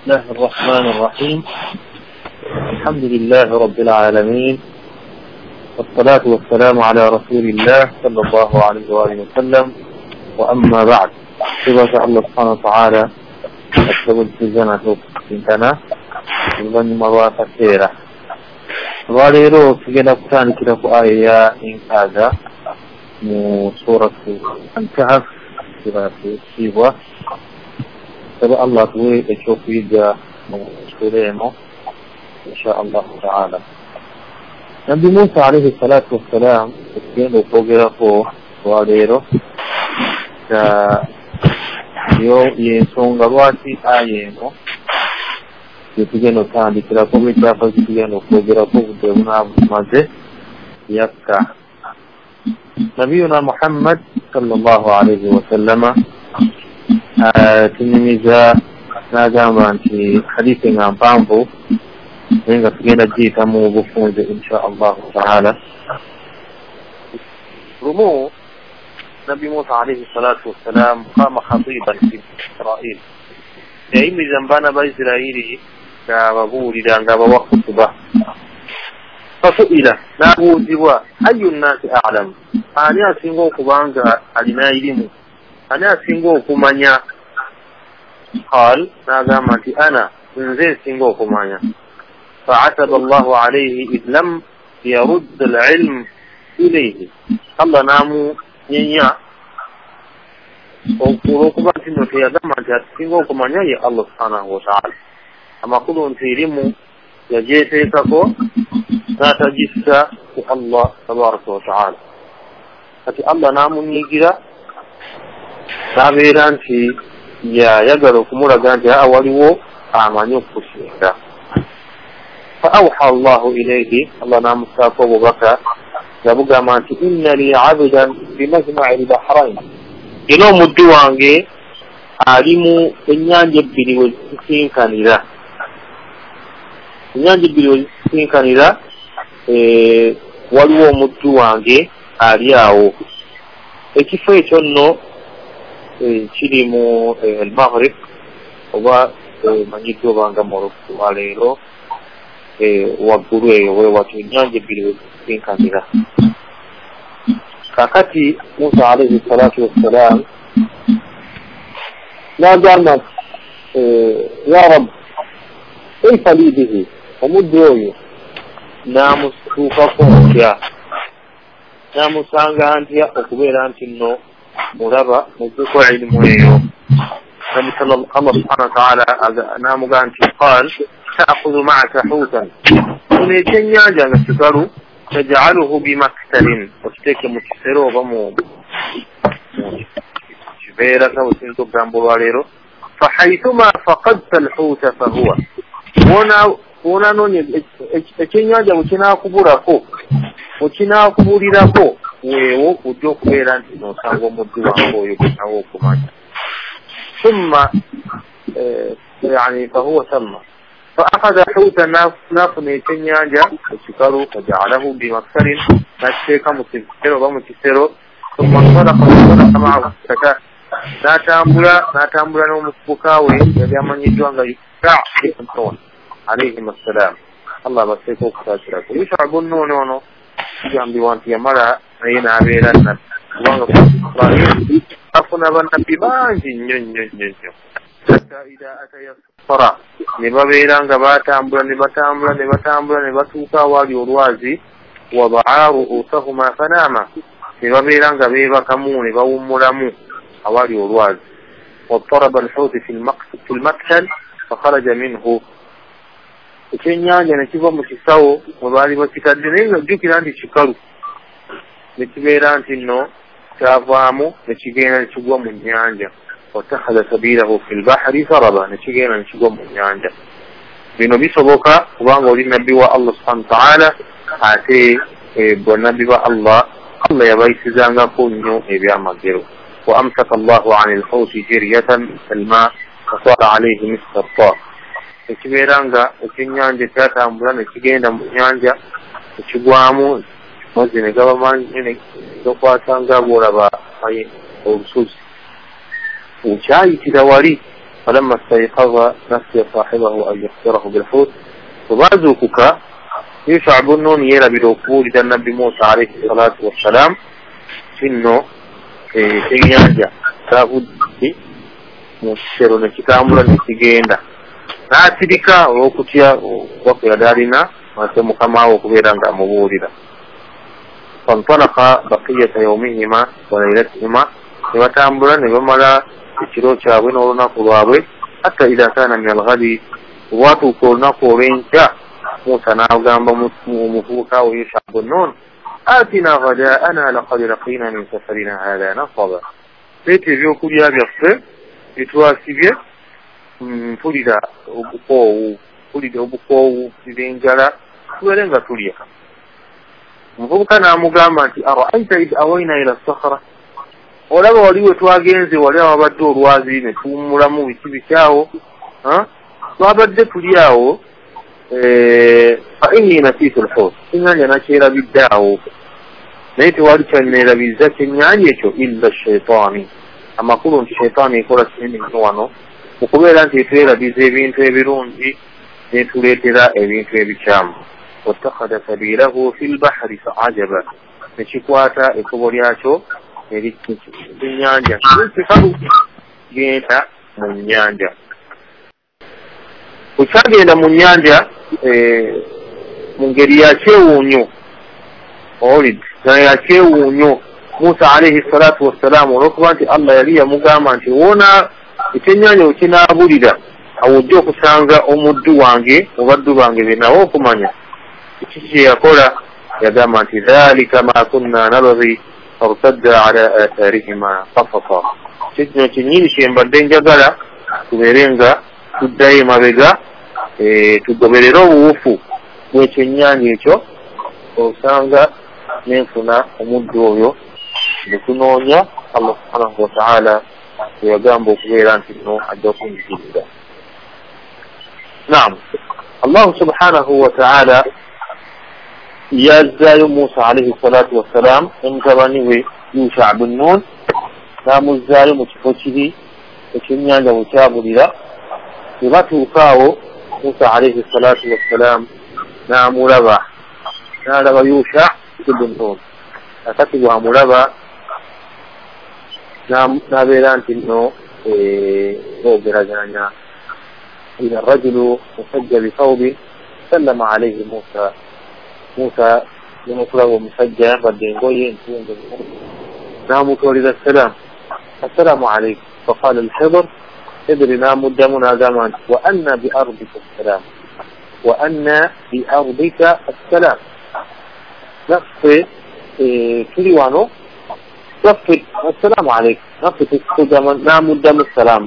الله الرحمن الرحيم. الحمد لله رب العالمين، والصلاة والسلام على رسول الله صلى الله عليه وآله وسلم. وأما بعد، سبحانه الله سبحانه وتعالى أكتب الجنة إنتنا من مرات كثيرة. وليرو سجنا كتان كده آية إن هذا سورة الكهف سورة السيوة. سبحان الله توي تشوف يجا سوريمو إن شاء الله تعالى. نبي موسى عليه الصلاة والسلام كانوا فوقه وليرو yo yensonga lwaki ayeno tugenda otandikirako bwekyapa kitugenda okwogerako obudde bunaabumaze yakka. nabiyuna Muhammad sallallahu alaihi wasallama tunyumiza n'agamba nti hadithi nga mpanvu naye nga tugenda giyita mu bufunze insha allahu taala. rumu نبي موسى عليه الصلاة والسلام قام خطيبا في إسرائيل. يأيمي زنبانا بإسرائيل كابابولي لأنقاب وخطبة. فسئل نابو زوا أي الناس أعلم؟ أنا سنغوك بانك ألنا إلمو، أنا سنغوك مانيا. قال ناغامتي أنا انزل سنغوك مانيا. فعتب الله عليه إذ لم يرد العلم إليه. الله نامو nyenya okuba nti no teyagamba nti atusinga okumanya ye Allah subhanahu wa ta'ala. Amakulu nti erimu yagyeteekako n'atagissa ku Allah tabaraka wa ta'ala. Kati Allah n'amunyigira n'abeera nti yayagala okumulaga nti waliwo amanyi okukusinga. fa awha Allahu ilayhi, Allah n'amusaako obubaka yabugamba nti inna li abdan fi majma'i al-bahrain, era omuddu wange ali mu ennyanja ebbiri we zisinkanira. Ennyanja ebbiri we zisinkanira waliwo omuddu wange ali awo. Ekifo ekyo nno kiri mu al-Maghrib oba manyiddwa obanga Morocco waleero waggulu eyo wewatu ennyanja ebbiri we zisinkanira. kakati Musa alayhi salatu wassalam n'agamba ya Rabb kaifa li bihi, omuddu oyo n'amutuukako ntya, n'amusanga ntya okubeera nti nno mulaba muzzeko ilimu eyo. Nabi Allah subhanahu wa ta'ala n'amugamba nti qaal ta'khudhu ma'aka huutan, funa ekyennyanja nga kikalu taj'aluhu bimaktalin, okiteeke mu kisero oba mu kibeera nga bwesinza okugamba olwaleero. fahaithuma faqadta alhuuta fahuwa, wonanoonya ekyennyanja bwekinakubulako wekinakubulirako weewo ojja okubeera nti nosanga omuddu wange oyo gwenawo okumanya. thumma yani fahuwa thamma فأخذ حوتا نافن يتنيانجا وشكروا فجعله بمكسر نشيكا مكسر ومكسر ثم انطلق معه الفتاة لا تامبلا نومسبكاوي يبيا من يجوان يسرع بسنطون عليهم السلام. الله بسيكو كتاشرك ويشعب النونونو جان بيوانتي يمرا رينا بيرنا وانغ فاسرائيل أفنا بنبي بانجي نيو حتى إذا أتي الصرا نبابيرا نباتامبلا نباتوكا والي الوازي وضعا رؤوسهما فناما نبابيرا نبيبا كمو نباومولامو والي الوازي واضطرب الحوت في المكتل فخرج منه. ekyennyanja ne kiva mu kisawo mwe baali bakitadde, naye nga jjukira nti kikalu, ne kibeera nti nno kyavaamu ne kigenda ne kigwa mu nnyanja. watakhadha sabilahu fi lbahri saraba, ne kigenda ne kigwa mu nnyanja. bino bisoboka kubanga oli nabbi wa Allah subhanahu wa ta'ala, ate bannabbi ba Allah yabayisizangako nnyo ebyamagero. wa amsaka Allahu ani lhawti jiryatan alma fasara alayhi misla tta, ekibeera nga ekyennyanja kyatambula ne kigenda mu nnyanja ekigwamu amazzi ne gaba mangi nokwata nga bwolaba olusozi. Okyayitira wali فلما استيقظ نسي صاحبه أن يخبره بالحوت وبعزوكك يوشع بن نون يرى بالوقود إذا النبي موسى عليه الصلاة والسلام إنه كينيانجا تاخد مشيرون كتاملا نتيجينا ناتيدika okutya wakola dalina masemu kama okubera mubulira فانطلق بقية يومهما وليلتهما وتامبلا نبملا ekiro kyabwe n'olunaku lwabwe hatta idha kana min al-ghadi watuuka olunaku olw'enkya Musa n'agamba omuvubuka we Yusha bun Nun atina ghadaana laqad laqina min safarina hadha nasaba leeta ebyokulya byaffe bitwasibye mpulira obukoowu birenjala tubeere nga tulya. Omuvubuka n'amugamba nti ara'ayta id awayna ila as-sakhra olaba wali we twagenze wali awabadde olwazi ne tuwummulamu biki bikyawo twabadde tuli awo fa inni nasiitu al-hut ennyanja nakyerabidde awo naye tewali kyanneerabiza kyennyanja ekyo illa shaitaani amakulu nti shaitaani ekola kinene nnyo wano mu kubeera nti etwerabiza ebintu ebirungi netuleetera ebintu ebikyamu. wattakhadha sabiilahu fi lbahri faajaba nekikwata ekkubo lyakyo ennyanja kikalu genda mu nnyanja. Kukyagenda mu nnyanja mu ngeri ya kyewuunyo ya kyewuunyo Musa alayhi salatu wassalaamu olw'okuba nti Allah yali yamugamba nti woona ekyennyanja wekinaabulira awo ojja okusanga omuddu wange mubaddu bange be nawe okumanya kiki kye yakola yagamba nti dhalika ma kunna nabghi fartadda ala atharihima qasasa kino kyennyini kyembadde njagala tubeere nga tuddayo emabega tugoberere obuwufu bw'ekyennyanja ekyo osanga nenfuna omuddu oyo netunoonya Allah subhanahu wa ta'ala yagamba okubeera nti no ajja okunzikiriza. Naam, Allah subhanahu wa ta'ala yazzaayo Musa alayhi salatu wassalam omutabani we Yusha bun Nun n'amuzzaayo mu kifo kiri ekyennyanja bwe kyabulira. Bwe batuuka awo Musa alayhi salatu wassalam n'amulaba n'alaba Yusha bun Nun akati bw'amulaba n'abeera nti nno boogeraganya إذا الرجل مسجى بثوب سلم عليه موسى يمطلب مسجى بدينغوي نام تولد السلام عليكم فقال الحضر ادري نام دمنا زمان وأن بأرضك السلام وأن بأرضك السلام نفس كليوانو نفس السلام عليكم نفس نام دم السلام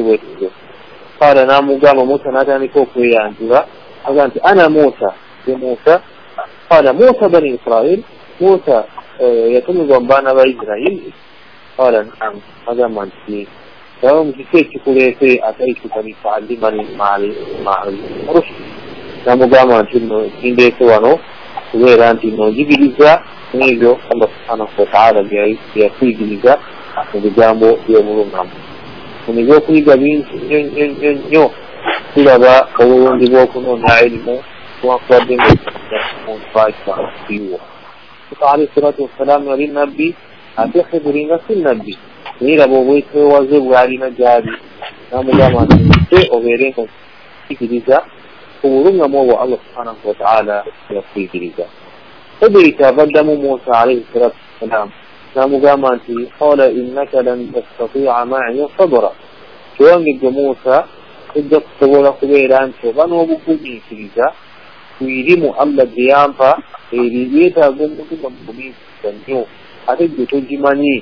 قال نام قام موسى ناداني كوكو يا أنجلا قال أنا موسى قال موسى بني إسرائيل موسى يتم ضمبانا بإسرائيل قال نعم هذا ما أنت فهم كيف تقولي أتيتك لتعلمني مع الرشد نام قام أنت عندي سوانو غير أنت نجيب لذا نيجو الله سبحانه وتعالى بيأتي لذا وبجامو يومون نام ونجو كل جميل يو كلها أولون دبوكنا نعلم وقدم منفعة فيه. عليه الصلاة والسلام للنبي أتخبرين في النبي غير أبو بيت وزب علينا جاري نعم جامعة وغيرين كذا قولنا مو الله سبحانه وتعالى يقضي كذا. فبيت بدم موسى عليه الصلاة والسلام نعم جامعة قال إنك لن تستطيع معي صبرا شوانج موسى إذا تقول قبيلان شوفان وبكوني كذا ويريم الله ديانفا إيريتا قمتم بمين سنيو أتجد تجمعني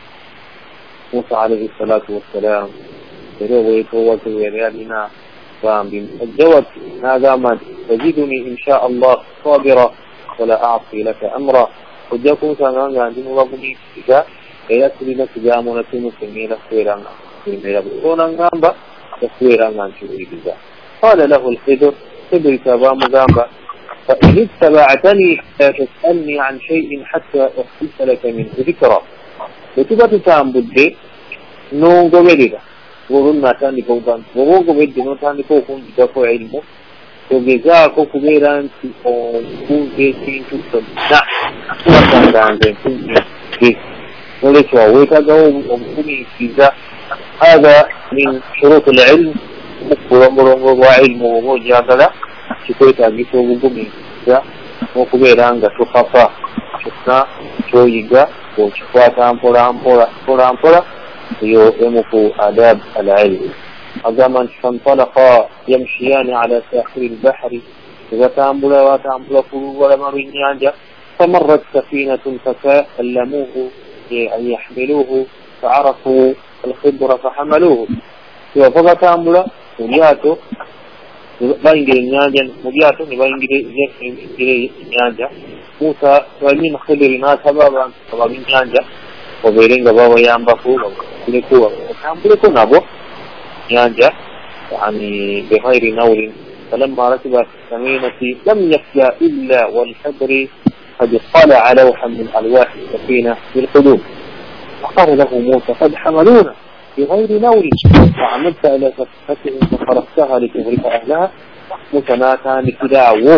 موسى عليه الصلاة والسلام رويته وزويريالنا فام بالجوات هذا ما تجدني إن شاء الله صابرا ولا أعصي لك أمرا وجاكم سنغان عندما وقني إذا يأتي لك جامونة مسلمين خيرانا من ربطونا غامبا خيرانا شوئي قال له الخضر خضر كبام غامبا فإن اتبعتني لا تسألني عن شيء حتى أحدث لك منه ذكرى وتبقى تعبد نو غبريدا olwo atandika okuga nti oba ogobedde n'otandika okunjigako ilimu togezaako kubeera nti okunga ekintu kyonna tuwasanganze enkuge nolwekyo weetagawo obugumiikiriza هذا من شروط العلم bulombolombo bwa ilmu oba ojagala kikwetaagisa obugumiikiriza n'okubeera nga tokafa kyonna kyoyiga okikwata mpola mpola eyo emu ku adab al-ilm agamba nti fantalaqa yamshiyani ala sahili lbahri batambula ku lubalama lw'ennyanja famarrat safinatun fatakallamuhu an yahmiluhu faarafu alkhidra fahamaluhu bava batambula mu lyato bayingira ennyanja mu lyato ne bayingira ennyanja Musa walina Khidiri n'asaba abantu abalunnyanja obeere nga babayambako batambuleko nabo nyanja yani bighairi nawrin falamma rakiba safinati lam yakya illa walhadri قد اطلع لوحا من ألواح السفينة بالقلوب فقال له موسى قد حملونا بغير نور وعملت إلى سفينتهم فخرقتها لتغرق أهلها متناتان كداوه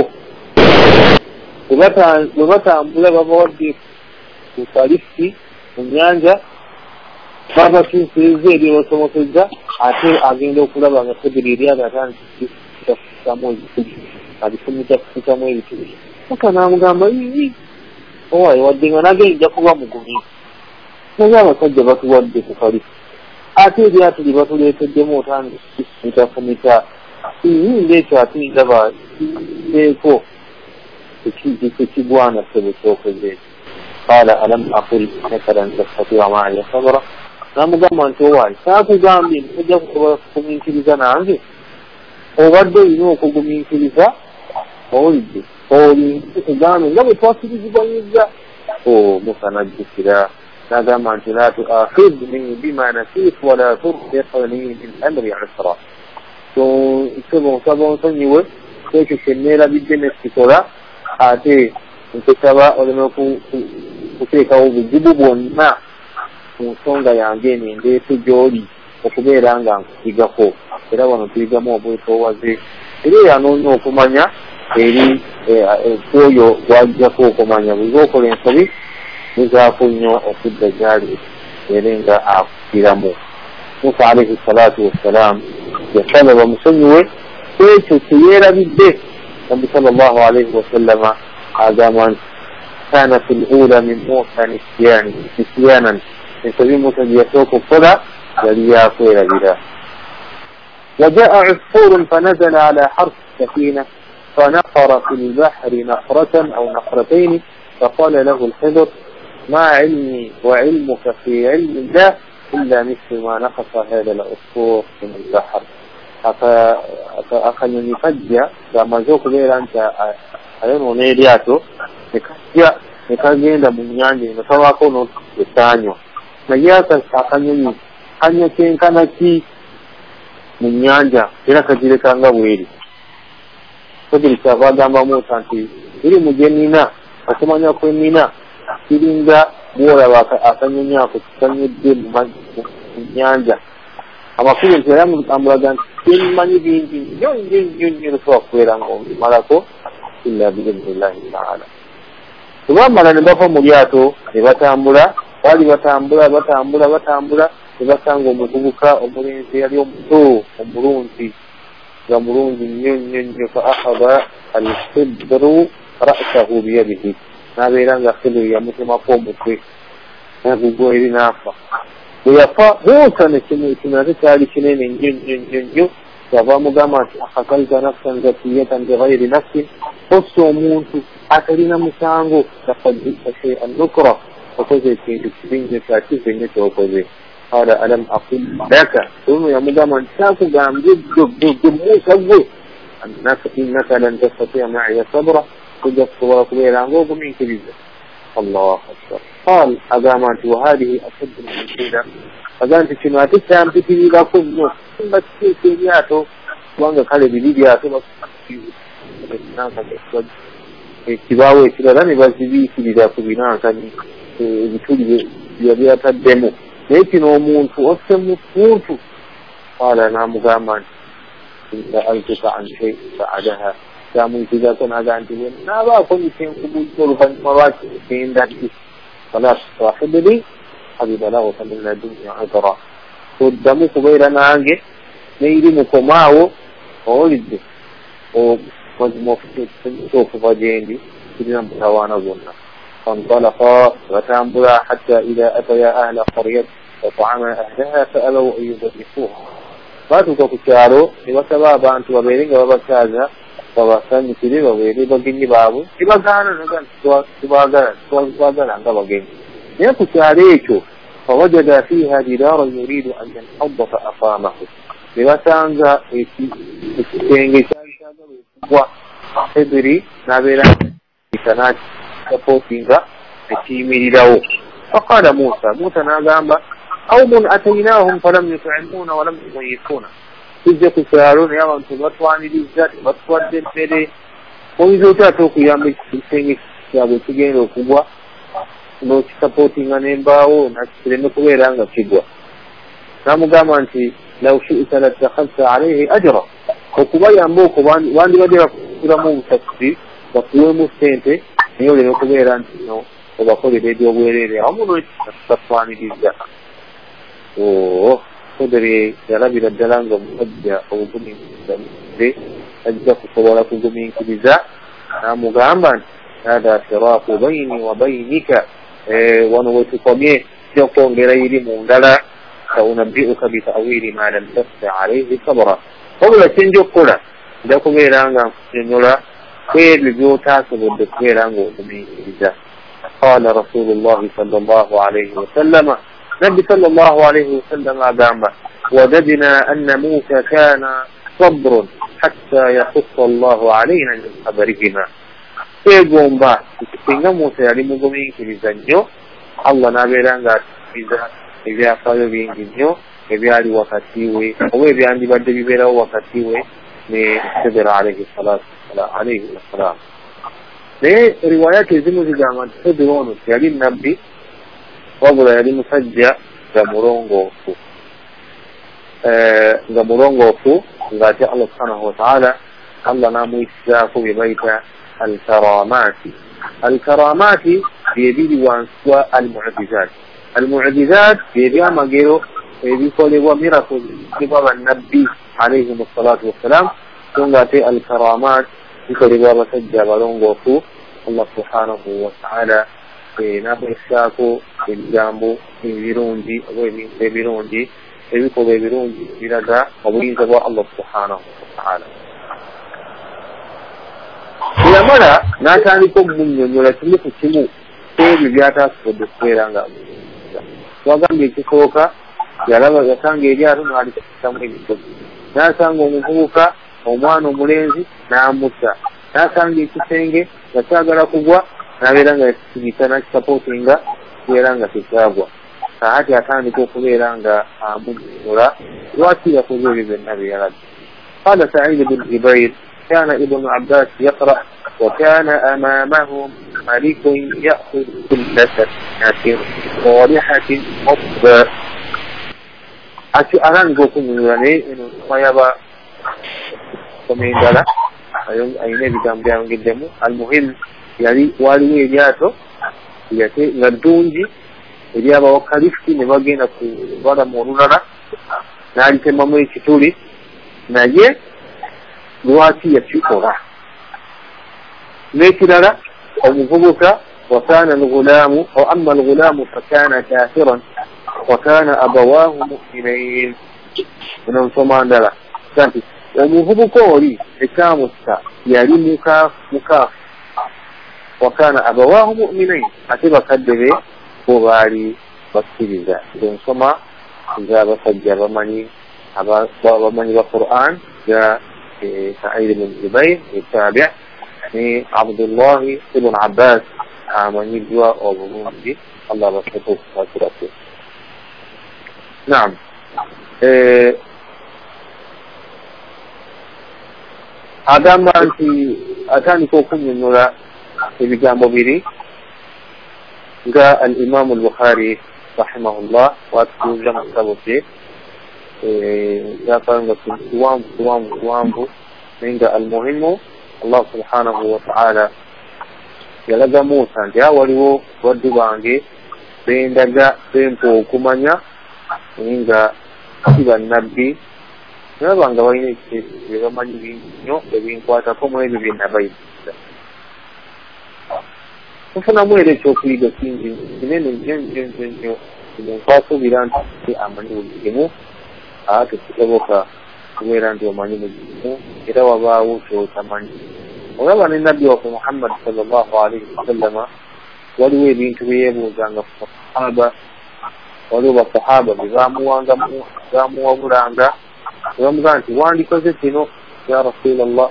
ومتى أمبلا بودي وصالحتي النيانجا بابا كين سيزي دي وسموسيزا عشان أجين لو كلا بقى خدري رياضة كان تسموي هذه سميتها تسموي وكان أمغاما هو يودي أنا جاي جاكوا مغني نجا مسجى بتودي كفاري أتي دي أتي بتودي تجمع تان متفهمتا ليش أتي دبا ليكو تكيبوانا سبتوك البيت قال ألم أقل مثلا تستطيع معي صبرا أمغاما توالي ساكو جامبين تجمع كمين كليزانا عندي وغدو ينوكو كمين كليزا وولدي قولي إقامي لم يتوصل جبانيزا متنجسلا نادم أنت لا تؤاخذني بما نسيت ولا ترهقني من أمري عسرا سبون سنيوه كيف سنيلا بالجنة كتولا آتي انتسابا ولم يكون كتيكاو بالجبوب والماء nsonga yange nende tujoli okubeera nga nkusigako era wano tuyigamu obwetoowaze era yanoonya okumanya eri oyo gwajjako okumanya bwiza okola ensobi nizaako nnyo okudda gyali ere nga akukiramu Musa alaihi salatu wassalam yasaba bamusonyiwe ekyo kyeyeerabidde nabi sallallahu alaihi wasallama agamba nti kana fi lula min Musa nisyanan ensobi Musa gye yasooka okukola yali yakwerabira وجاء عصفور فنزل على حرف السفينة فنقر في البحر نقرة أو نقرتين فقال له الخضر ما علمي وعلمك في علم الله إلا مثل ما نقص هذا العصفور من البحر أخذ يفجع لما زوك غير أنت أيضا نيرياتو نكاجين من يانجي نتواكو نتانيو نياسا أخذ hanya kenkana ki mu nnyanja era kagirekanga bweri Khidiri kyava agamba Musa nti iri mu gye nnina okumanya kwe nnina kiringa bwolaba akanyonyi ako kikanyudde mu nnyanja amakulu nti amulaga nti kyemumanyi bingi nnyo tosobola kubeera nga obimalako illa biidhnillahi taala tebamala ne bava mu lyato ne batambula baali batambula nebasanga omuvubuka omulenzi yali omuto omulungi nga mulungi nnyo fa akhadha alkhidru ra'sahu biyadihi n'abeera nga Khidiri yamutemako omutwe nagugwa eri n'afa bwe yafa Musa nekino ate kyali kinene nnyo kyava amugamba nti akakalta nafsan zakiyatan bighayri nafsin ossa omuntu atalina musango laqad ji'ta shay'an nukra okoze ekintu kibi kyakize nnyo kyokoze قال ألم أقل لك ثم يمدام أن تاكو موسى بوي إنك لن تستطيع معي صبرا كجف صورك ويلانغوك من كبيرة الله أكبر قال أقامت وهذه أشد من كده فقالت كنواتي سام تكيري لكم ثم تكيرياتو وانغا قال بليدياتو kibawe kiralani bazibi kirira kubinanka ni bituli byabya taddemu naye kino omuntu osse muntu قال نعم قاما سألتك عن شيء بعدها قاموا إذا كنا قانتين نابا كل شيء قبول قربا مرات في ذاتي خلاص صاحب لي حبيب له من الدنيا عذرا قدامك بيرنا عنه نيري مكماو ولد ومجموع سوف فجيندي كلنا متوانا ظننا فانطلقا وتنبلا حتى إذا أتيا أهل قرية وطعما أهلها فأبوا أن يضيفوها فاتوك كتارو وسبابا أنت وبيرين وبكازا وبسان مثلي وبيري بغيني بابو إبغانا نغان سواغانا عنك بغيني يكو كتاريكو فوجد فيها جدارا يريد أن ينحض فأقامه لبسانزا يتنجي وحضري نابلا يتناج كفوتينغا يتيمي له فقال موسى ناغامبا قوم أتيناهم فلم يطعمون ولم يضيفونا إذا كسارون يا من تبطواني بالذات بطوان دين ميدي وإذا تاتوك يا مكسيني يا بطيجين وكبوا no supporting نيمباو نحسرين كويرانغا كبوا نامو غامانتي لو شئت لاتخذت عليه أجرا وكبوا يامبوكو واندي ودير كرامو تكسي وكبوا مستينتي نيولي نكويرانتي نو وبقولي بيديو ويريري عمو نتطواني بالذات قدري يرابي الدلانغ مؤدى أو قمين دي أجدك صوالك قمين كبزاء نامو غامبان هذا فراق بيني وبينك ونوتقميه يقوم غير مندلا سأنبئك بتأويل ما لم تستطع عليه صبرا قبل تنجو قولا داكو غيرانغا جنولا خير لبيوتا سبب غيرانغا قمين كبزاء قال رسول الله صلى الله عليه وسلم نبي صلى الله عليه وسلم أقام وجدنا أن موسى كان صبر حتى يخص الله علينا من خبرهما يقوم با سيغا موسى يعلم قمين كبزانيو الله نابيرانغا إذا أفضل بينجنيو إذا وقتيوي وإذا عندي بعد بيبيرا وقتيوي لصبر عليه الصلاة والسلام روايات يزمو زجامان صبرون يعلم نبي wabula yali musajja nga mulongoofu ng'ate Allah subhanahu wa ta'ala Allah n'amuyisizaako bye bayita alkaramaati bye biri wansi wa almu'jizaat bye byamagero ebikolebwa miracles bikolebwa bannabbi alayhim assalatu wassalaam so ng'ate alkaramaat bikolebwa abasajja abalongoofu Allah subhanahu wa ta'ala n'abeessaako ebigambo ebirungi oba ebintu ebirungi ebikolwa ebirungi biraga obuyinza bwa Allah subhanahu wa ta'ala. Yamala n'atandika okumunnyonnyola kimu ku kimu ebyo by'ataasobodde kubeera nga twagambye ekisooka yasanga eryato n'alikitamu ebisozi n'asanga omuvubuka omwana omulenzi n'amutta n'asanga ekisenge nga kyagala kugwa n'abeera nga yakisibika nakisapootinga kubeera nga tekyagwa kaati atandika okubeera nga amunnyonnyola lwaki yakoze ebyo byonna bye yalabye. قال سعيد بن جبير كان ابن عباس يقرأ وكان أمامهم ملك يأخذ كل سنة صالحة مصبا أران قوكم يعني إنه ما يبا كمين دالا أين بكام بيان قدمه المهم يعني والي إلياته إلياته ngardunji إليابا وكاليفتي نبغينا كوانا مورونانا نالي تمامي كتولي naye lwaki yakikola n'ekirala omuvubuka wakana alghulaamu aw amma alghulaamu fakana kafiran wakana abawaahu mu'minain eno nsoma ndala nti omuvubuka oli ekyamussa yali mukaafu wakana abawaahu mu'minain ate bakadde be bo baali bakkiriza ezo nsoma ez'abasajja bamanyi بالقرآن جاء سعيد بن جبير التابع عبد الله بن عباس من يجوا وبنوجي الله رسوله وسرته. نعم هذا ما أنت أتاني كوكم من نورا بجانب بيري جاء الإمام البخاري رحمه الله وأتكلم جمع سبوتي yakanga tuwanvu ninga almuhimu Allah subhanahu wa ta'ala yalaga Musa nti waliwo baddu bange bendaga bempa okumanya ninga kiba nabbi nabanga balina ebibamanyi bingi nnyo ebinkwatako mu ebyo bye nabayigiriza. Tufunamu era ekyokuyiga kingi kinene nnyo omuntu asuubira nti amanyi buli kimu tekisoboka kubeera nti omanyi buli kimu era wabaawo kyotamanyi. Olaba ne nabbi waffe Muhammad sallallahu alaihi wasallama waliwo ebintu byeyebuuzanga ku basahaba, waliwo basahaba bye bamuwabulanga ne bamugamba nti wandikoze kino ya Rasulallah,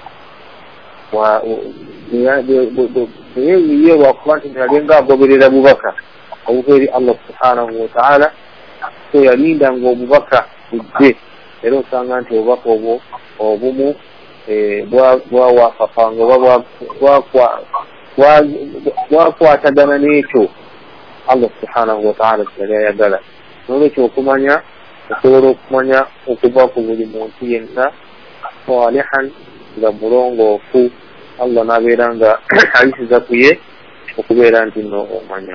ye lwakuba nti yalinga agoberera bubaka obuva eri Allah subhanahu wa ta'ala, so yalindanga obubaka bujje, era osanga nti obubaka obwo obumu bwawafafanga oba bwakwatagana n'ekyo Allah subhanahu wa ta'ala kyali ayagala. N'olwekyo okumanya osobola okumanya okuva ku buli muntu yenna salihan nga mulongoofu, Allah n'abeera nga ayisiza ku ye okubeera nti nno omanya.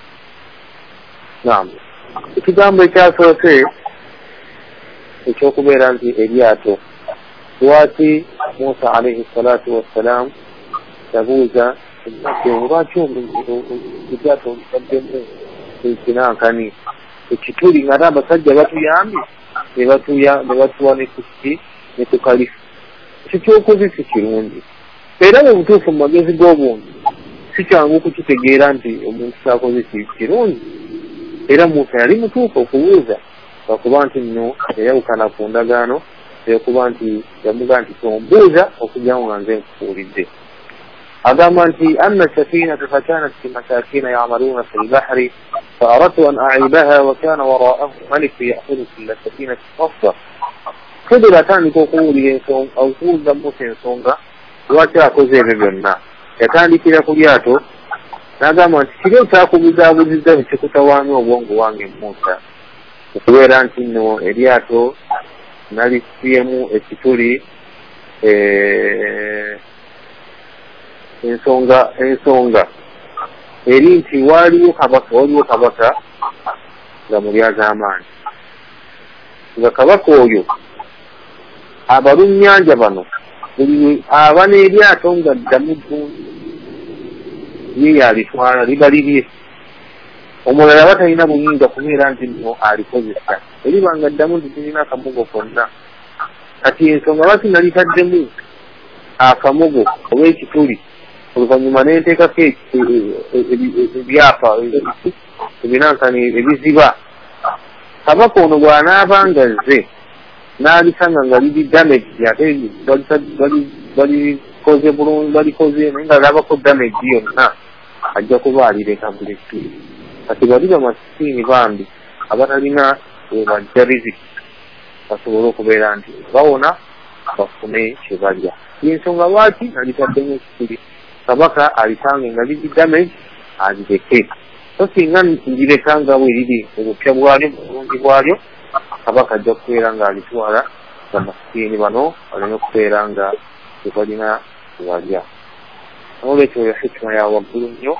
Naam, ekigambo ekyasoose ekyokubeera nti eryato, lwaki Musa alayhi salatu wassalam yabuuza lwaki eryato olitaddemu ekinankani ekituli nga ate abasajja batuyambye ne batuwa nekuki ne tukalifu. Ekyo kyokoze si kirungi, era mu butuufu mu magezi g'obuntu si kyangu okukitegeera nti omuntu kyakoze kirungi. Era Musa yali mutuufu okubuuza lwakuba nti nno yayawukana ku ndagaano eyokuba nti yamuga nti tombuuza okugyamu nga nze nkufuulidde. Agamba nti anna safinata fakanat fi masakina ya'maluna fi al-bahri fa'aradtu an a'ibaha wa kana wara'ahu malik ya'khudhu kulla safinati qasda. Khidr atandika okuwulira Musa ensonga lwaki akoze ebyo byonna. Yatandikira ku lyato n'agamba nti kiri ekyakubuzaabuzizza ekikutawaanya obwongo wange Musa, okubeera nti nno eryato nalisiyemu ekituli ensonga eri nti waliwo kabaka nga mulyazaamaanyi, nga kabaka oyo abalunnyanja bano buli aba n'eryato nga ddamu ddungi ye yalitwala liba lirye, omulala batalina buyinza kubeera nti nno alikozesa, eribanga ddamu nti tirina akamugo konna. Kati ensonga lwaki nalitaddemu akamugo oba ekituli, oluvannyuma nenteekako ebyapa ebinankani ebiziba, kabaka ono bw'anaabanga nze n'alisanga nga liri damage ate balikoze bulungi, balikoze naye nga labako damage yonna, ajja kuba alireka bulekki. Kati bali bamasikiini bambi abatalina webajja riziki basobole okubeera nti bawona bafune kye balya. Yensonga lwaki nalitaddemu ekituli, kabaka alisange nga liri damage alireke. So singa njireka nga bwe liri obupya bwalyo bulungi bwalyo, kabaka ajja kubeera nga alitwala bamasikiini bano balina okubeera nga tebalina kubalya. N'olwekyo oyo hikima ya waggulu nnyo.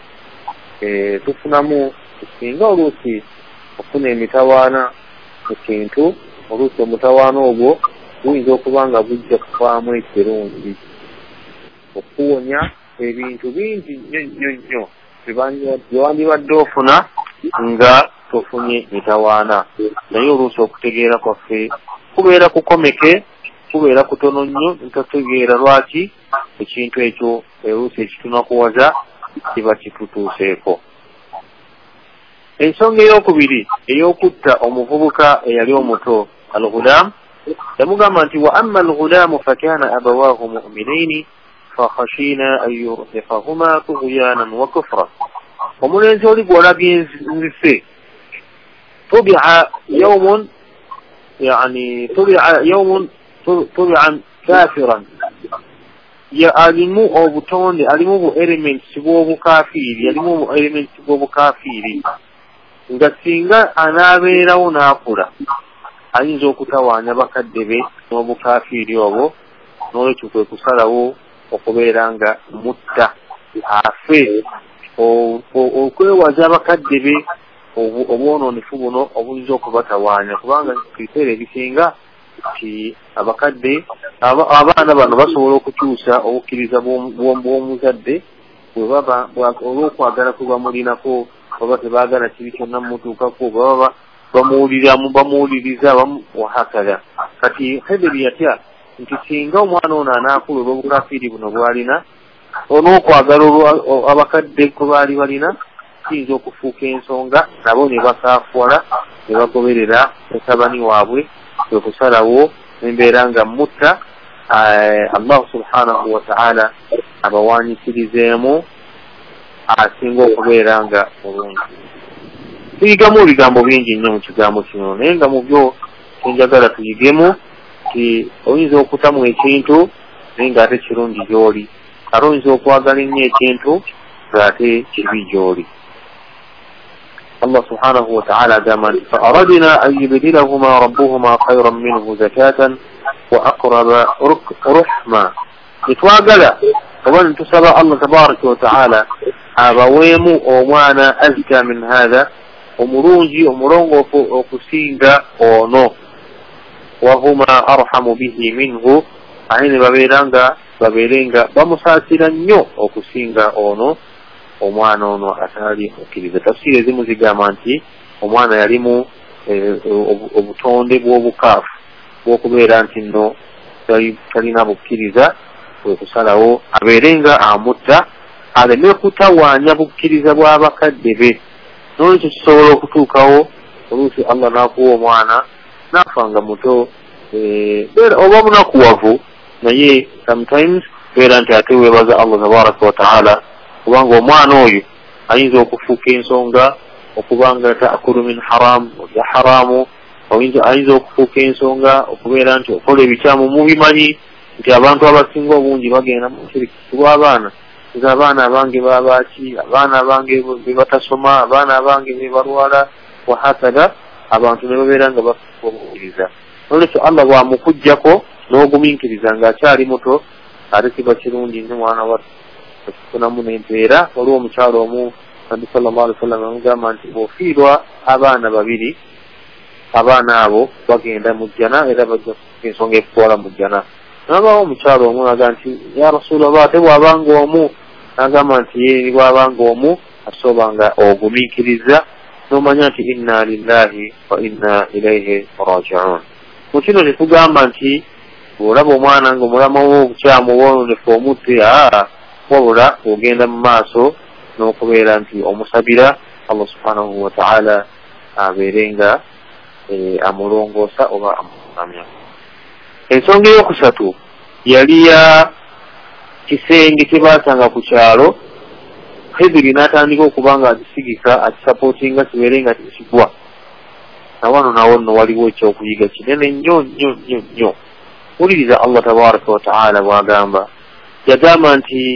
Tufunamu singa oluusi okufuna emitawaana mu kintu, oluusi omutawaana ogwo guyinza okuba nga bujja kuvaamu ekirungi, okuwonya ebintu bingi nnyo byewandibadde ofuna nga tofunye mitawaana. Naye oluusi okutegeera kwaffe kubeera kukomeke, kubeera kutono nnyo, ntotegeera lwaki ekintu ekyo oluusi ekitunakuwaza kiba kitutuuseeko. Ensonga ey'okubiri ey'okutta omuvubuka eyali omuto al-ghulam, yamugamba nti wa amma al-ghulamu fakana abawaahu mu'minaini fakhashina an yurhiqahuma tughyanan wa kufra. Omulenzi oli gw'olabye nzise tubi'a yawmun tubi'an kafiran, alimu obutonde, alimu bu elements bw'obukafiiri, alimu bu elements bw'obukafiiri, nga singa anaabeerawo n'akula ayinza okutawaanya bakadde be n'obukafiiri obwo, n'olwekyo kwe kusalawo okubeera nga mutta afe okwewaza bakadde be obwononefu buno obuyinza okubatawaanya, kubanga ebiseera ebisinga nti abakadde abaana bano basobola okukyusa obukkiriza bw'omuzadde bwe baba olw'okwagala kwe bamulinako, baba tebaagala kibi kyonna mumutuukako, baba bamuwuliriza wahakala. Kati Khidiri yatya nti singa omwana ono anaakula olw'obukafiiri buno bw'alina n'okwagala abakadde kwe baali balina, kiyinza okufuuka ensonga nabo ne basaafuwala ne bagoberera mutabani waabwe, kwe kusalawo embeera nga mutta Allah subhanahu wa ta'ala abawaanyisirizeemu asinga okubeera nga bulungi. Tuyigamu ebigambo bingi nnyo mu kigambo kino, naye nga mu byo enjagala tuyigemu nti oyinza okutamu ekintu naye ng'ate kirungi gy'oli, ate oyinza okwagala ennyo ekintu ng'ate kibi gy'oli. Allah subhanahu wa ta'ala agamba nti fa'aradna an yubdilahuma rabbuhuma khayran minhu zakatan wa aqraba ruhma. Nitwagala oba nitusaba Allah tabaraka wa ta'ala abaweemu omwana azka min hadha, omulungi omulongoofu okusinga ono, wahuma arhamu bihi minhu, aye ne babeere nga bamusaasira nnyo okusinga ono omwana ono atali mukkiriza. Tafsiri ezimu zigamba nti omwana yalimu obutonde bw'obukaafu bw'okubeera nti nno talina bukkiriza, kwe kusalawo abeere nga amutta aleme kutawaanya bukkiriza bw'abakadde be. N'olwekyo kisobola okutuukawo oluusi Allah n'akuwa omwana n'afa nga muto oba munakuwavu, naye sometimes beera nti ate weebaza Allah tabaraka wa ta'ala, kubanga omwana oyo ayinza okufuuka ensonga okubanga taakulu min haram olya haramu, ayinza okufuuka ensonga okubeera nti okola ebikyamu mubimanyi nti abantu abasinga obungi bagenda mu shiriki lw'abaana. Nze abaana abange babaki, abaana abange bebatasoma, abaana abange bebalwala, wahakada abantu ne babeera nga bafuukiriza. Nolwekyo Allah bwamukujjako n'ogumiikiriza ng'akyali muto, ate kiba kirungi nnyo mwana wa kufunamu n'empeera. Waliwo omukyalo omu Nabi sallallahu alaihi wasallam amugamba nti bw'ofiirwa abaana babiri, abaana abo bagenda mu jjana era bajja kufuuka ensonga ekutwala mu jjana. N'abawo omukyalo omu aga nti ya Rasulallah, ate bw'abanga omu, n'agamba nti ye bw'abanga omu asoba nga ogumiikiriza n'omanya nti inna lillahi wa inna ilaihi raji'un. Mu kino tetugamba nti bw'olaba omwana nga omulama w'obukyamu bwononefu omutte, wabula ogenda mu maaso n'okubeera nti omusabira Allah subhanahu wa ta'ala abeere nga amulongoosa oba amusamya. Ensonga eyokusatu yali ya kisenge kye baasanga ku kyalo. Khidiri n'atandika okuba nga akisigika akisapootinga kibeere nga tekigwa. Nawano nawo nno waliwo ekyokuyiga kinene nnyo nnyo nnyo nnyo. Wuliriza Allah tabaraka wa ta'ala bw'agamba, yagamba nti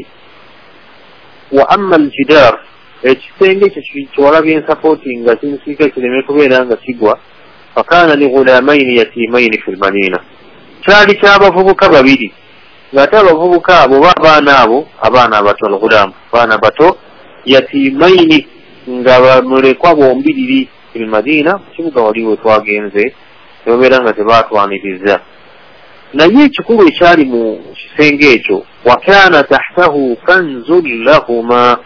wa amma al-jidar, ekisenge ekyo kiwalabye ensapootinga kimusigika kireme kubeera nga kigwa, fakana li ghulamaini yatimaini fil madina, kyali ky'abavubuka babiri, ng'ate abavubuka abo abaana abo abaana abato, al-ghulam abaana bato, yatimaini nga bamulekwa bombiriri fil madina, kibuga waliwo twagenze ne babeera nga tebaatwaniriza. Naye ekikulu ekyali mu kisenge ekyo, wa kana tahtahu kanzun lahuma,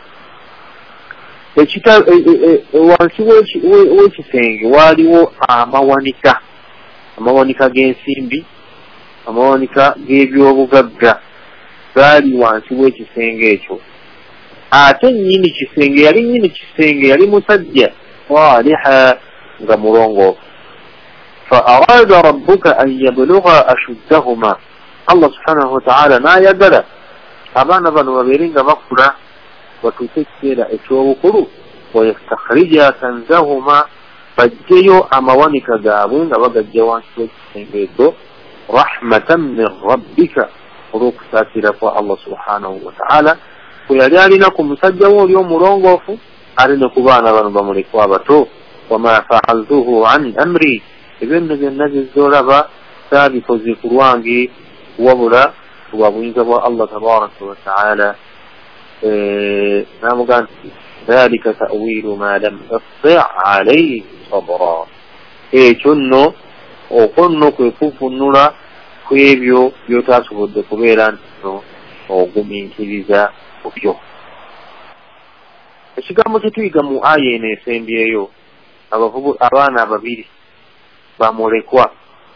wansi w'ekisenge waaliwo amawanika g'ensimbi, amawanika g'ebyobugagga gaali wansi w'ekisenge ekyo. Ate nnyini kisenge yali musajja saliha nga mulongoofu. فأراد ربك أن يبلغ أشدهما, الله سبحانه وتعالى نا يقل أبانا بنو وبيرين بقرة وتتكير إتوابكرو ويستخرج كنزهما فجيو أموانك قابون وقد جوان سوكسنجيكو رحمة من ربك روك ساترة الله سبحانه وتعالى ويالي لكم مسجوا اليوم رونغوفو أرنكو بانا بنو بمريكوابتو وما فعلته عن أمري, ebintu byonna by'olaba saabikoze ku lwange wabula lwa buyinza bwa Allah tabaraka wa ta'ala. Namuga nti dhalika ta'wilu ma lam tasti' alayhi sabra, ekyo nno okwo nno kwe kuvunula ku ebyo by'otasobodde kubeera nti no ogumiikiriza ku byo. Ekigambo kye tuyiga mu aya eno esembyeyo, abaana ababiri bamulekwa,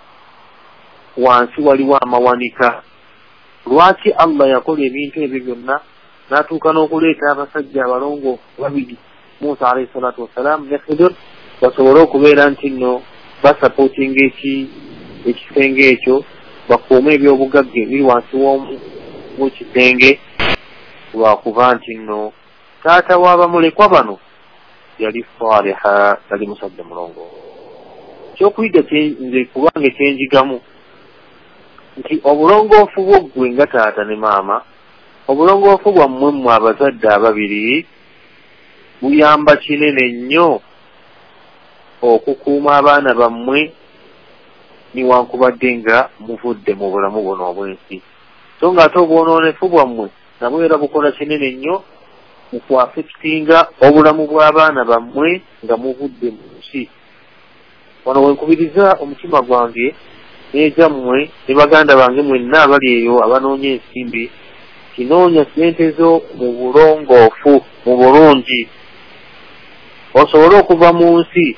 wansi waliwo amawanika. Lwaki Allah yakola ebintu ebyo byonna n'atuuka n'okuleeta abasajja abalongoofu babiri, Musa alayhi salatu wassalam ne Khidir, basobole okubeera nti nno basapootinga ekisenge ekyo, bakuume ebyobugagga ebiri wansi w'ekisenge, lwakuba nti nno taata w'abamulekwa bano yali Saliha, yali musajja mulongoofu. Ekyokuyiga nze kubanga ekyenjigamu nti obulongoofu bwo ggwe nga taata ne maama, obulongoofu bwammwe mmwe abazadde ababiri buyamba kinene nnyo okukuuma abaana bammwe niwankubadde nga muvudde mu bulamu buno obw'ensi. So ng'ate obwonoonefu bwammwe nabwo era bukola kinene nnyo mu kwafekitinga obulamu bw'abaana bammwe nga muvudde mu nsi. Wano wenkubiriza omutima gwange n'egyammwe ne baganda bange mwenna abali eyo abanoonya ensimbi, kinoonya sente zo mu bulongoofu, mu bulungi, osobole okuva mu nsi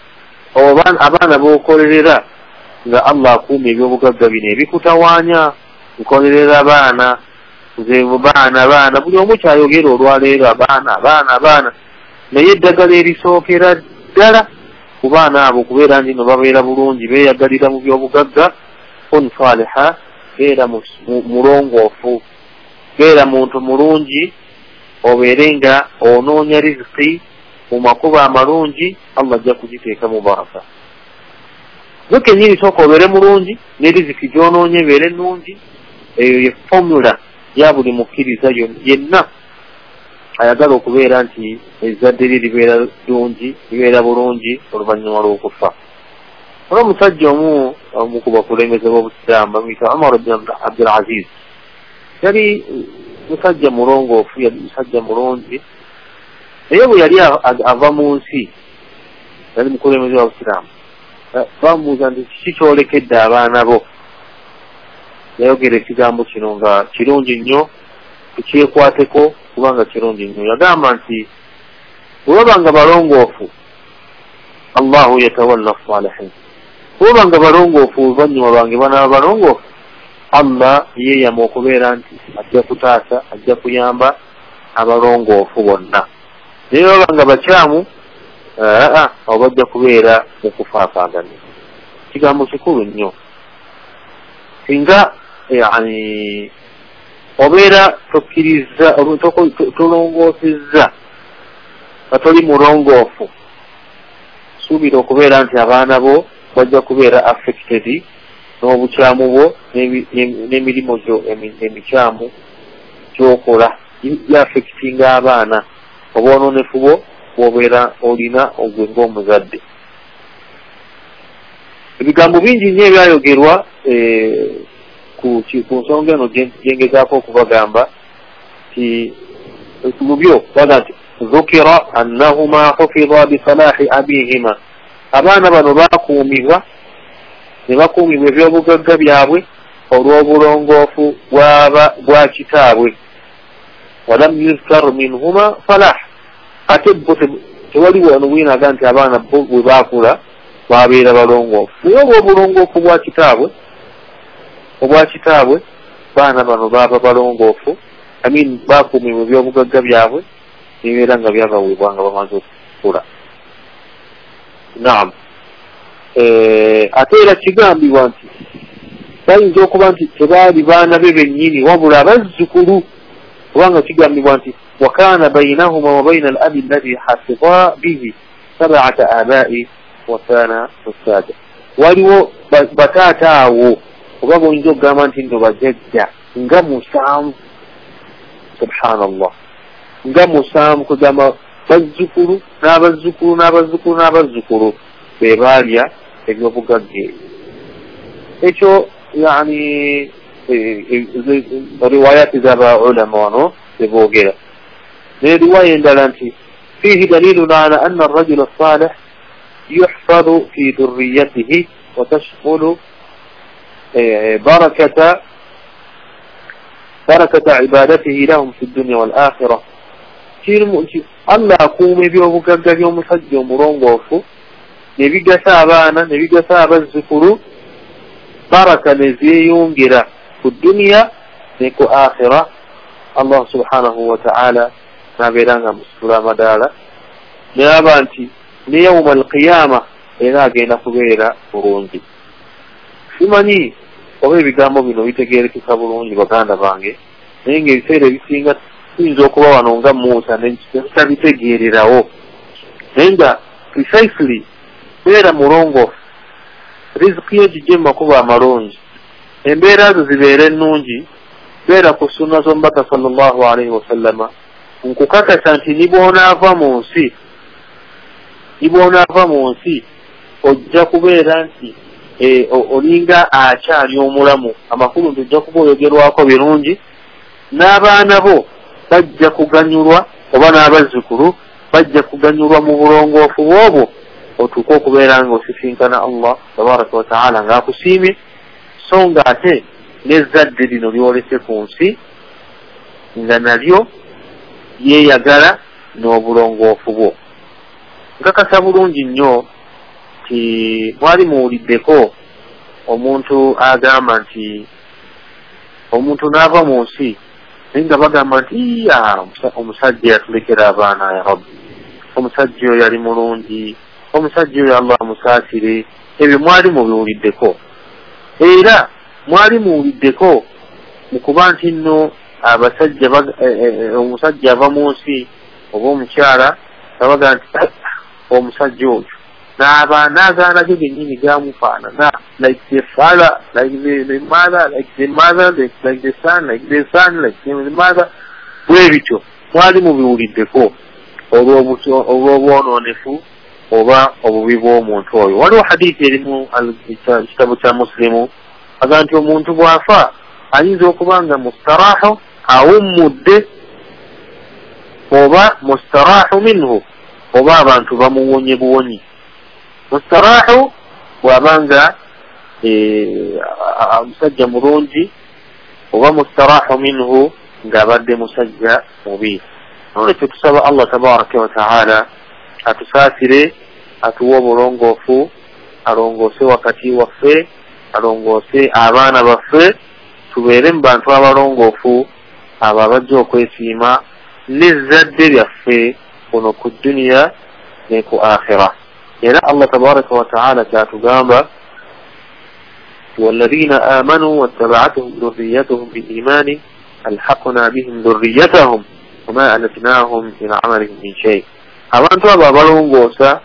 abaana b'okolerera nga Allah akuuma ebyobugagga bino ebikutawaanya. Nkolerera abaana, nze baana, buli omu kyayogera olwaleero, abaana, naye eddagala erisookera ddala ku baana abo kubeera nti no babeera bulungi, beeyagalira mu byobugagga. Kun saliha, beera mulongoofu, beera muntu mulungi, obeere nga onoonya riziki mu makubo amalungi, Allah ajja kugiteeka mu baraka. Gwe kennyini sooka obeere mulungi, ne riziki gy'onoonya ebeere nnungi. Eyo ye formula ya buli mukkiriza yenna ayagala okubeera nti ezzadde lye libeera ddungi, libeera bulungi oluvannyuma lw'okufa. Olwo omusajja omu ku bakulembeze b'obusiraamu bamuyita Umar ibn Abdul Aziz, yali musajja mulongoofu, yali musajja mulungi, naye bwe yali ava mu nsi, yali mukulembeze w'obusiraamu, bamubuuza nti kiki kyolekedde abaana bo? Yayogera ekigambo kino nga kirungi nnyo, tukyekwateko kubanga kirungi nnyo. Yagamba nti bwebaba nga balongoofu, Allahu yatawalla salihin. Bwebaba nga balongoofu, oluvannyuma bange banaaba balongoofu, Allah yeeyama okubeera nti ajja kutaasa, ajja kuyamba abalongoofu bonna. Naye bwebaba nga bakyamu, abo bajja kubeera mu kufaafaaganya. Kigambo kikulu nnyo. Singa obeera tokkiriza tolongoosezza nga toli mulongoofu, suubira okubeera nti abaana bo bajja kubeera affected n'obukyamu bwo n'emirimu gyo emikyamu gyokola yaffectinga abaana, obwononefu bwo bw'obeera olina ogwe ng'omuzadde. Ebigambo bingi nnyo ebyayogerwa ku nsonga eno gyengezaako okubagamba nti mu byo baga nti dhukira annahuma hufidha bisalahi abihima, abaana bano bakuumibwa ne bakuumibwa ebyobugagga byabwe olw'obulongoofu bwa kitaabwe. Walam yuzkar minhuma falah, ate bo tewali wano bwinaga nti abaana bo bwe baakula babeera balongoofu. Naye olw'obulongoofu obwa kitaabwe baana bano baaba balongoofu, bakuumibwa ebyobugagga byabwe nibeera nga byabaweebwa nga bamaze okukula. Naam. Ate era kigambibwa nti bayinza okuba nti tebaali baana be bennyini wabula abazzukulu, kubanga kigambibwa nti wakana bainahuma wa baina al-abi alladhi hafidha bihi sab'ata aba'i wa kana ustada. Waliwo bataata awo oba boyinza okugamba nti nno bajjajja nga 7. Subhanallah, nga 7 kugamba bazzukulu n'abazzukulu n'abazzukulu n'abazzukulu be baalya ebyobugagga. Ekyo yani riwayati z'aba ulama wano zeboogera. Ne riwaya endala nti fihi dalilun ala anna ar-rajula as-salih yuhfadhu fi dhurriyyatihi wa tashmulu barakata ibadatihi lahum fi dunya wal akhirah. Allah akuuma ebyobugagga by'omusajja omulongoofu ne bigasa abaana ne bigasa abazzukulu, baraka ne zeeyongera ku dunya ne ku akhira. Allah subhanahu wa ta'ala n'abeera nga musitula amadaala n'aba nti ne yawma alqiyama era agenda kubeera bulungi. Simanyi oba ebigambo bino bitegeerekeka bulungi baganda bange, naye ng'ebiseera ebisinga tuyinza okuba wano nga Musa netutabitegeererawo, naye nga precisely beera mulongoofu, riziki yo gijje mu makubo amalungi, embeera zo zibeere ennungi, beera ku sunna z'omubaka sallallahu alaihi wasallama. Nkukakasa nti nibwonaava mu nsi ojja kubeera nti olinga akyali omulamu, amakulu nti ojja kuba oyogerwako birungi, n'abaana bo bajja kuganyulwa oba n'abazzukulu bajja kuganyulwa mu bulongoofu bwobwo, otuuke okubeera nga osisinkana Allah tabaraka wa ta'ala ng'akusiimye, so nga ate n'ezzadde lino lyolese ku nsi nga nalyo yeeyagala n'obulongoofu bwo. Nkakasa bulungi nnyo nti mwali muwuliddeko omuntu agamba nti omuntu n'ava mu nsi naye nga bagamba nti omusajja yatulekera abaana ya Rabbi, omusajja oyo yali mulungi, omusajja oyo Allah musaasire. Ebyo mwali mubiwuliddeko, era mwali muwuliddeko mu kuba nti nno abasajja omusajja ava mu nsi oba omukyala abaga nti omusajja oyo n'agaana ge gennyini gamufaanana, like the father, like the mother, like the mother, like the son, like the son, like the mother. Bwe bityo mwali mubiwuliddeko olw'obwononefu oba obubi bw'omuntu oyo. Waliwo hadithi erimu ekitabo kya Muslimu aga nti omuntu bw'afa ayinza okuba nga mustarahu awummudde oba mustarahu minhu oba abantu bamuwonye buwonyi. Mustarahu bw'abanga musajja mulungi oba mustarahu minhu ng'abadde musajja mubi. Nolwekyo tusaba Allah tabaraka wa ta'ala atusaasire, atuwe obulongoofu, alongoose wakati waffe, alongoose abaana baffe, tubeere mu bantu abalongoofu abo abajja okwesiima n'ezzadde lyaffe kuno ku dunya ne ku akhira. Era Allah tabaraka wa ta'ala kyatugamba والذين آمنوا واتبعتهم ذريتهم بالإيمان ألحقنا بهم ذريتهم وما ألتناهم من عملهم من شيء. abantu abo abalongoosa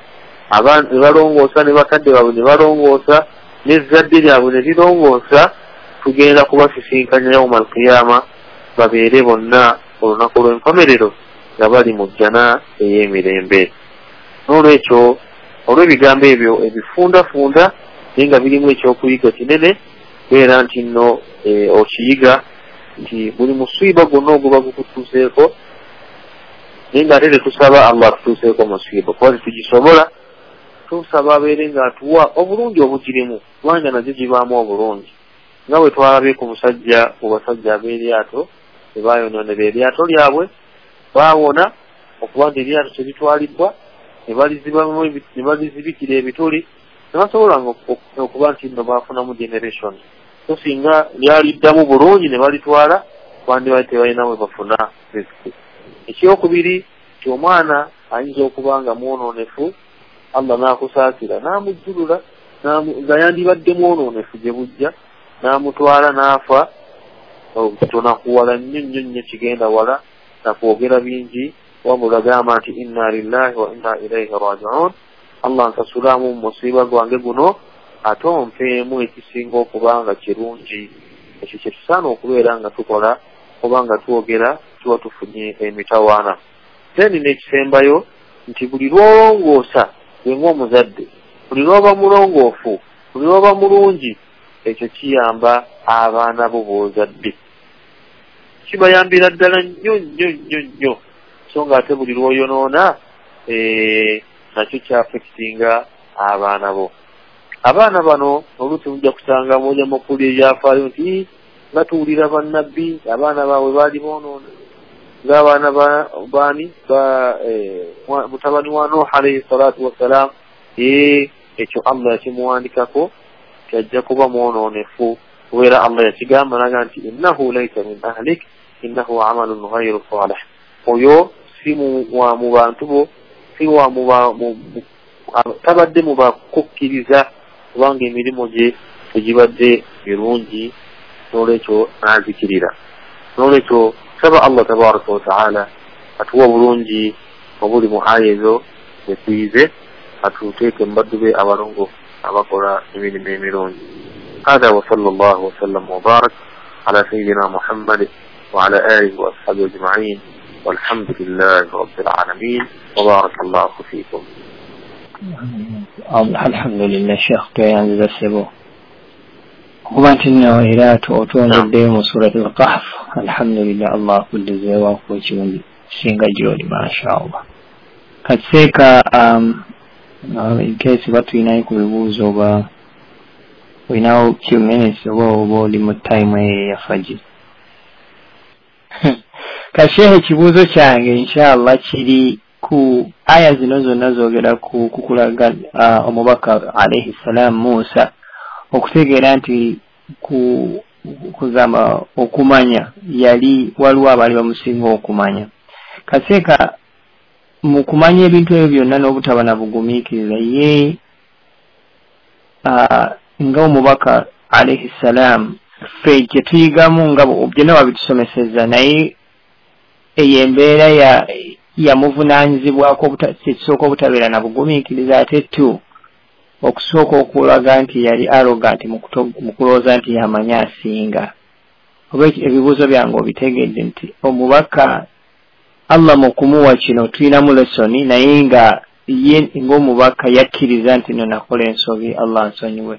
ne bakadde baabwe ne balongoosa n'ezzadde lyabwe ne lirongoosa, tugenda kubasisinkanya yawma alqiyama babeere bonna olunaku lw'enkomerero nga bali mu jjana ey'emirembe. N'olwekyo olw'ebigambo ebyo ebifundafunda naye nga birimu ekyokuyiga kinene, beera nti nno okiyiga nti buli musiiba gwonna oguba gukutuuseeko, naye nga ate tetusaba Allah atutuuseeko musiiba kuba tetugisobola, tusaba abeere nga atuwa obulungi obugirimu, kubanga nazo gibaamu obulungi. Nga bwe twalabye ku musajja mu basajja ab'eryato tebayonoonera eryato lyabwe, baawona okuba nti eryato teritwalibbwa, ne balizibikira ebituli, ne basobolanga okuba nti nno baafunamu generation. So singa lyaliddamu bulungi ne balitwala, bandibali tebalina bwe bafuna riziki. Ekyokubiri nti omwana ayinza okuba nga mwonoonefu, Allah n'akusaasira n'amujjulula nga yandibadde mwonoonefu gye bujja, n'amutwala n'afa, tonakuwala nnyo kigenda wala nakwogera bingi, wabula gamba nti inna lillahi wa inna ilaihi raji'un. Allah nkasulamu mu musiiba gwange guno, ate ompeemu ekisinga okuba nga kirungi. Ekyo kye tusaana okubeera nga tukola oba nga twogera tuba tufunye emitawaana. Then n'ekisembayo nti buli lwolongoosa gwe ng'omuzadde buli lwoba mulongoofu buli lwoba mulungi ekyo kiyamba abaana bo boozadde kibayambira ddala nnyo so nga ate buli lwoyonoona nakyo kyafekitinga abaana bo. Abaana bano oluusi mujja kusanga mujja mukulya ebyafaayo nti nga tuwulira bannabbi abaana baabwe baali boonoona ng'abaana baani mutabani wa Nuh alayhi salatu wassalaam ekyo Allah yakimuwandikako kyajja kuba mwonoonefu kubeera Allah yakigamba naga nti innahu laysa min ahlik innahu amalun ghayru salih oyo si mu bantu bo si tabadde mu bakukkiriza kubanga emirimu gye tegibadde mirungi n'olwekyo n'azikirira. N'olwekyo saba Allah tabaraka wa ta'ala atuwa bulungi obuli mu aya ezo etuyize atuteeke mu baddu be abalongo abakola emirimu emirungi. هذا وصلى الله وسلم وبارك على سيدنا محمد وعلى آله وأصحابه أجمعين والحمد لله رب العالمين وبارك الله فيكم. الحمد لله شيخ كيان زسبو وباتنا إلى توتون الدين سورة القحف الحمد لله الله كل زوا وجوني سينغا جودي ما شاء الله كتسيكا in case watu inai kuibuzo ba we now few minutes obo limu time ya faji kashehe kibuzo kyange inshallah kiri ku aya zino zonna zogera ku kukulaga omubaka alayhi salam Musa okutegeera nti kuzama okumanya yali waliwo abali bamusinga okumanya kaseeka mu kumanya ebintu ebyo byonna n'obutaba na bugumiikiriza ye nga omubaka alayhi salam ffe gye tuyigamu nga byonna wabitusomeseza naye eyo embeera yamuvunaanyizibwako ekisooka obutabeera na bugumiikiriza ate tu okusooka okulaga nti yali arrogant mu kulowooza nti yamanya asinga. Oba ebibuuzo byange obitegedde nti omubaka Allah mu kumuwa kino tulinamu lesoni naye nga ye ng'omubaka yakkiriza nti no nakola ensobi Allah nsonyiwe.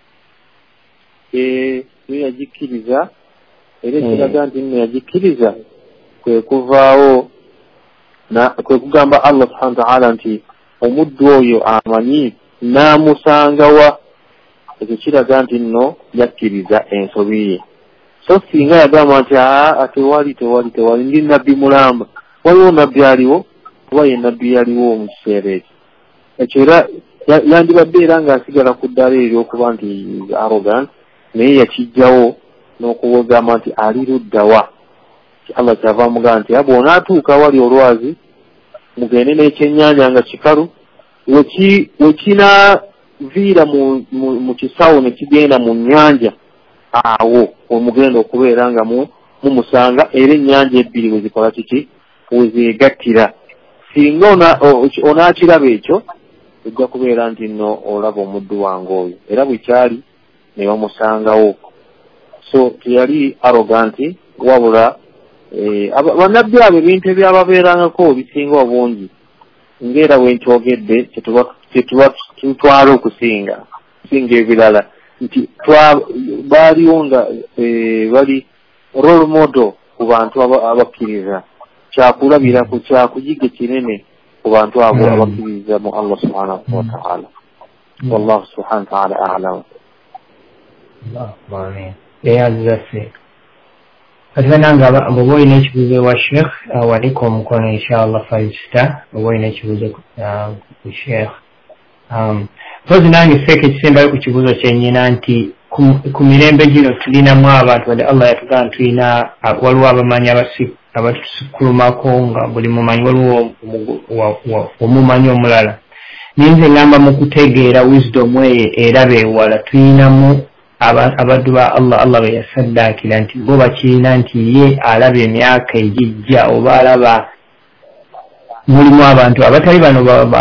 Yagikkiriza era ekiraga nti nno yagikkiriza kwe kuvaawo kwe kugamba Allah subhanahu wa ta'ala nti omuddu oyo amanyi n'amusangawa ekyo kiraga nti nno yakkiriza ensobi ye. So singa yagamba nti tewali ndi nabbi mulamba waliwo nabbi aliwo kuba ye nabbi yaliwo mu kiseera ekyo era yandibadde era ng'asigala ku ddala ery'okuba nti arrogant naye yakijjawo n'okugamba nti ali luddawa Allah kyava mugamba nti bw'onaatuuka wali olwazi mugende n'ekyennyanja nga kikalu wekinaviira mu kisawo ne kigenda mu nnyanja awo omugenda okubeera nga mumusanga era ennyanja ebbiri wezikola kiki wezeegattira. Singa onaakiraba ekyo ojja kubeera nti nno olaba omuddu wange oyo era bwekyali ne bamusangawo. So teyali arroganti wabula bannabbi abo ebintu ebyababeerangako bisinga obungi ng'era bwenkyogedde kyetutwala okusinga ebirala nti baaliwo nga bali role model ku bantu abakkiriza kyakulabirako kyakuyiga kinene ku bantu abo abakkiriza mu Allah subhanahu wa ta'ala. Wallahu subhanahu wa ta'ala a'lam. Amen. Yazase Atananga bwoba olina ekibuuzo wa Sheikh waliko omukono inshallah 5 star bwoba olina ekibuuzo ku Sheikh. Pozi nange feke ekisembayo ku kibuuzo kyennyina nti ku mirembe gino tulinamu abantu wadde Allah yatugamba tulina waliwo abamanyi abatusikulumako nga buli mumanyi waliwo omumanyi omulala. Ninze ngamba mu kutegeera wisdom eyo era beewala tulinamu abaddu ba Allah be yasaddaakira nti bo bakiina nti ye alaba emyaka egijja oba alaba mulimu abantu abatali bano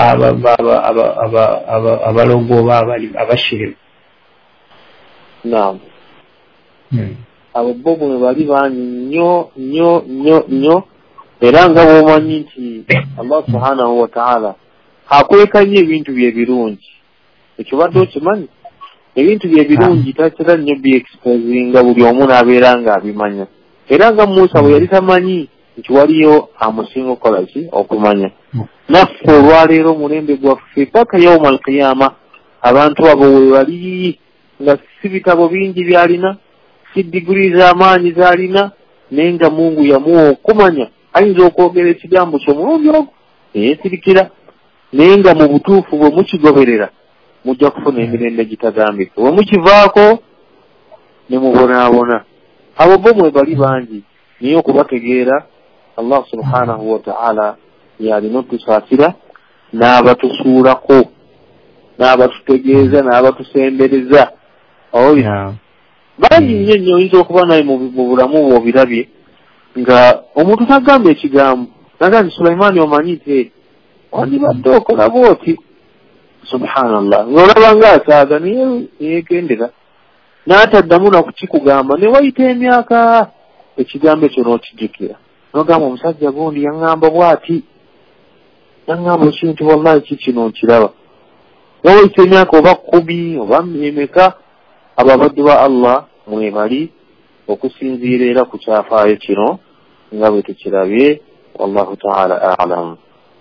abalogo oba abashirimu. Naam. Abo bo bwe bali bangi nnyo era nga bw'omanyi nti Allah subhanahu wa ta'ala akwekanya ebintu bye birungi ekibadde okimanyi ebintu byebirungi takira nnyo byexposinga buli omu n'abeera ng'abimanya era nga Musa bwe yali tamanyi nti waliyo amusinga okukola ki okumanya naffe olwaleero mulembe gwaffe paka yawma alqiyama abantu abo we bali nga si bitabo bingi byalina si diguri z'amaanyi z'alina naye nga Mungu yamuwa okumanya ayinza okwogera ekigambo ky'omulundi ogwo neyeesirikira naye nga mu butuufu bwe mukigoberera mujja kufuna emirembe gitagambika bwe mukivaako ne mubonaabona abo bo mwe bali bangi naye okubategeera Allah subhanahu wa ta'ala yalina otusaasira n'abatusuulako n'abatutegeeza n'abatusembereza bangi nnyo oyinza okuba naye mu bulamu bwo obirabye nga omuntu tagamba ekigambo naga nti Sulaimaani omanyi te wandibadde okola bwoti subhanallah ng'olaba ng'asaaga naye yeegendera n'ataddamu nakukikugamba ne wayita emyaka ekigambo ekyo n'okijjukira n'ogamba omusajja gundi yaŋŋamba bw'ati yaŋŋamba ekintu wallahi kikino nkiraba wawayita emyaka oba 10 oba emeka abo abaddu ba Allah mwebali okusinziira era ku kyafaayo kino nga bwe tukirabye wallahu ta'ala a'lam.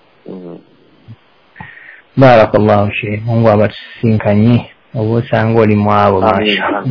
Barakallahu Sheikh, Mungu abatusinkanye oba osanga oli mu abo masha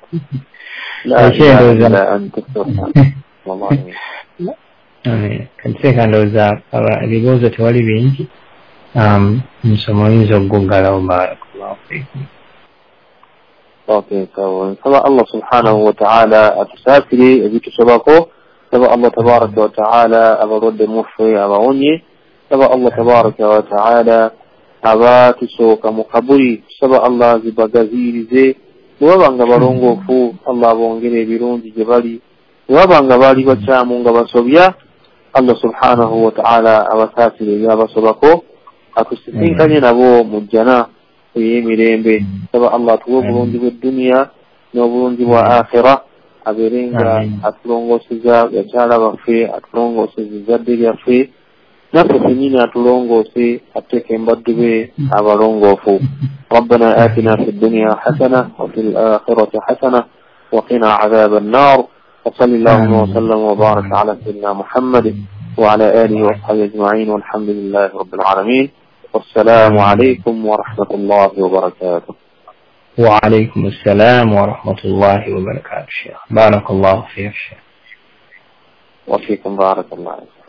kanteeka ndowooza ebibuuzo tewali bingi nsoma oyinza okuggalawo. Barakallahu fiikum. Okay, so nsaba Allah subhanahu wa ta'ala atusaasire ebitusobako. Saba Allah tabaraka wa ta'ala abalwadde muffe abawonye. Saba Allah tabaraka wa ta'ala abatusooka mu kabuli. Saba Allah zibagaziirize bwe baba nga balongoofu Allah bongere ebirungi gye bali. Bwe baba nga baali bakyamu nga basobya Allah subhanahu wa ta'ala abasaasire ebyabasobako atusisinkanye nabo mu jjana ey'emirembe. Saba Allah tuwe obulungi bw'edduniya n'obulungi bwa akhira abeerenga atulongooseza bakyala baffe atulongooseza ezzadde lyaffe naffe fennyini atulongoose atteeka embaddu be abalongoofu. ربنا آتنا في الدنيا حسنة وفي الآخرة حسنة وقنا عذاب النار وصلى اللهم وسلم وبارك على سيدنا محمد وعلى آله وصحبه أجمعين والحمد لله رب العالمين والسلام عليكم ورحمة الله وبركاته. وعليكم السلام ورحمة الله وبركاته شيخ. بارك الله فيك شيخ. وفيكم بارك الله.